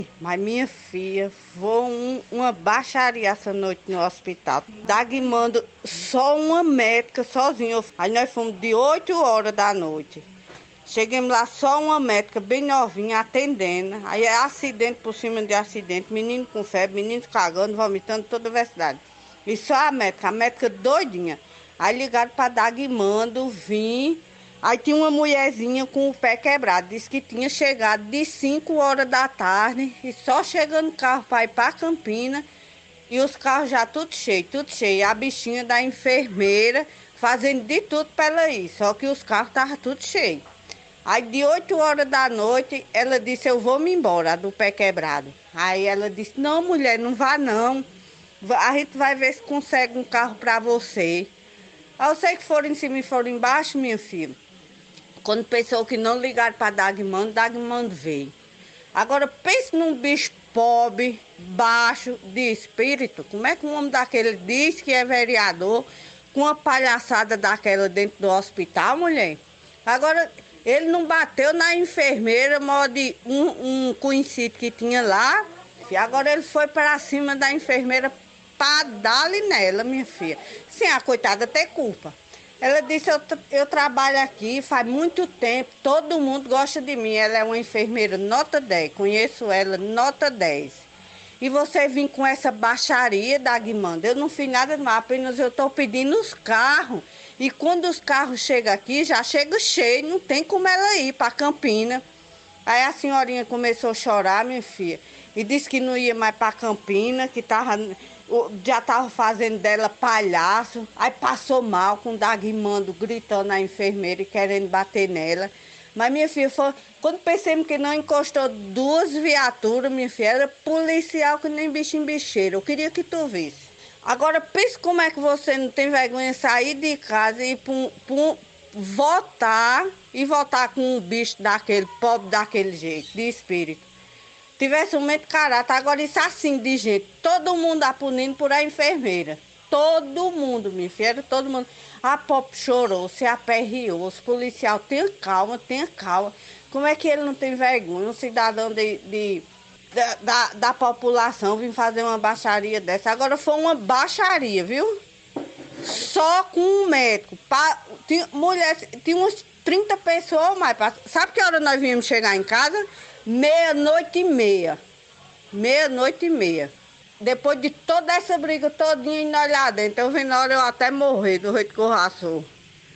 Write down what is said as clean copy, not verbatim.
Mas minha filha, foi uma baixaria essa noite no hospital. Dagmando só uma médica sozinha. Aí nós fomos de 8 horas da noite. Chegamos lá, só uma médica bem novinha atendendo. Aí é acidente por cima de acidente. Menino com febre, menino cagando, vomitando toda a velocidade. E só a médica doidinha. Aí ligaram para Dagmando vir. Aí tinha uma mulherzinha com o pé quebrado. Disse que tinha chegado de 5 horas da tarde. E só chegando o carro para ir para Campina. E os carros já tudo cheio, tudo cheio. E a bichinha da enfermeira fazendo de tudo para ela ir. Só que os carros estavam tudo cheios. Aí de 8 horas da noite, ela disse, eu vou me embora, do pé quebrado. Aí ela disse, não mulher, não vá não. A gente vai ver se consegue um carro para você. Aí eu sei que foram em cima e foram embaixo, minha filha. Quando pensou que não ligaram para Dagmando veio. Agora pense num bicho pobre, baixo, de espírito. Como é que um homem daquele diz que é vereador com uma palhaçada daquela dentro do hospital, mulher? Agora, ele não bateu na enfermeira, modo de um conhecido que tinha lá. E agora ele foi para cima da enfermeira para dar-lhe nela, minha filha. Sim, a coitada tem culpa. Ela disse, eu trabalho aqui faz muito tempo, todo mundo gosta de mim. Ela é uma enfermeira nota 10, conheço ela nota 10. E você vem com essa baixaria, Dagmanda, eu não fiz nada mais, apenas eu estou pedindo os carros. E quando os carros chegam aqui, já chega cheio, não tem como ela ir para Campina. Aí a senhorinha começou a chorar, minha filha, e disse que não ia mais para Campina, que já estava fazendo dela palhaço. Aí passou mal com o Dagmando gritando na enfermeira e querendo bater nela. Mas minha filha, quando pensamos que não encostou duas viaturas, minha filha, era policial que nem bicho em bicheiro. Eu queria que tu visse. Agora pense como é que você não tem vergonha de sair de casa e ir votar e votar com um bicho daquele, pobre daquele jeito, de espírito. Tivesse um mente caráter, agora isso assim de jeito. Todo mundo apunindo por a enfermeira. Todo mundo, minha filha, todo mundo. A pobre chorou, se aperreou, os policial, tenha calma, tenha calma. Como é que ele não tem vergonha? Um cidadão da população vir fazer uma baixaria dessa. Agora foi uma baixaria, viu? Só com um médico. Tinha umas 30 pessoas ou mais. Sabe que hora nós viemos chegar em casa? Meia-noite e meia. Meia-noite e meia. Depois de toda essa briga todinha indo olhar dentro, eu vi na hora eu até morrer do jeito que eu já sou.